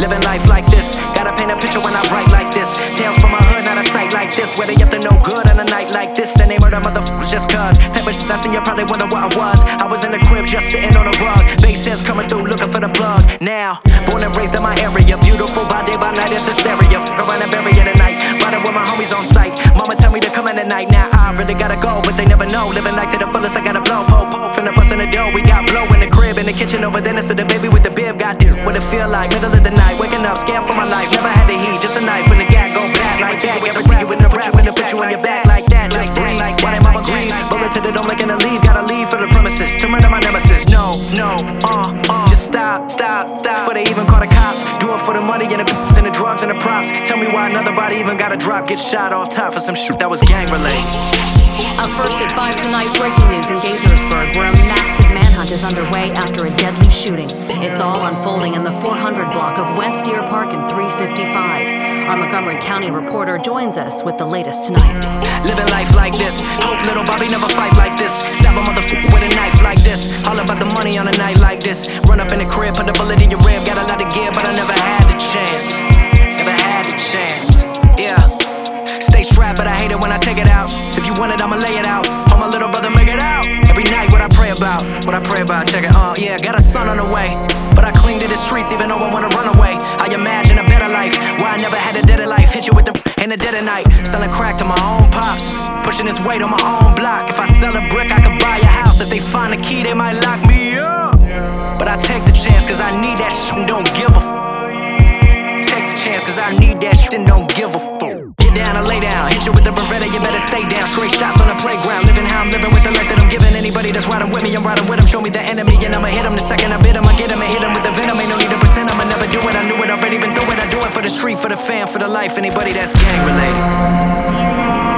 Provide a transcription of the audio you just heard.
living life like this. Gotta paint a picture when I write like this. Tales from my hood, not a sight like this, where they up to no good on a night like this. And they murder motherfuckers just cuz. Type of shit I seen, you probably wonder what I was. I was in the crib just sitting on a rug. Bass heads coming through looking for the plug. Now, born and raised in my area. Beautiful by day, by night, it's hysteria. Fuck around and bury it at night. Riding with my homies on sight. Mama tell me to come in at night. Now I really gotta go, but they never know. Living life to the fullest, I gotta blow. Po, finna bust in the dough. We got blow in the crib, in the kitchen over there next to the baby with the bib. Got what it feel like, middle of the night. Waking up, scared for my life. Never had the heat, just a knife when the gat go back like that. Guarantee you in the rap, when the put you on your back like that. Just breathe, why they mama grieve? Bullet to the dome, making a leave. Gotta leave for the premises to murder my nemesis. No, just stop. Before they even call the cops. Do it for the money and the drugs and the props. Tell me why another body even got a drop. Get shot off top for some shit that was gang related. Up first at 5 tonight, breaking news in Gaithersburg, where a massive manhunt is underway after a deadly shooting. It's all unfolding in the 400 block of West Deer Park and 355. Our Montgomery County reporter joins us with the latest tonight. Living life like this. Hope little Bobby never fight like this. Stab a motherfucker with a knife like this. All about the money on a night like this. Run up in the crib, put a bullet in your rib. Got a lot of gear, but I never had the chance. Never had the chance. Yeah. Stay strapped, but I hate it when I take it out. If you want it, I'ma lay it out. Oh, my little brother, make it out. Every night, what I pray about, check it. Yeah, got a son on the way, but I cling to the streets even though I wanna run away. I imagine a better life, why I never had a deader life. Hit you with the in the dead of night, selling crack to my own pops, pushing this weight on my own block. If I sell a brick, I could buy a house. If they find a key, they might lock me up. But I take the chance, cause I need that shit and don't give a Take the chance, cause I need that shit and don't give a Get down and lay down, hit you with the Beretta, you better stay down. Straight shots on the playground, living how I'm living with the life that I'm giving. Anybody that's riding with me, I'm riding with them. Show me the enemy and I'ma hit them the second I bid them. I get them and hit them with the venom. Ain't no need to pretend I'ma never do it. I knew it, already been through it. I do it for the street, for the fam, for the life. Anybody that's gang related.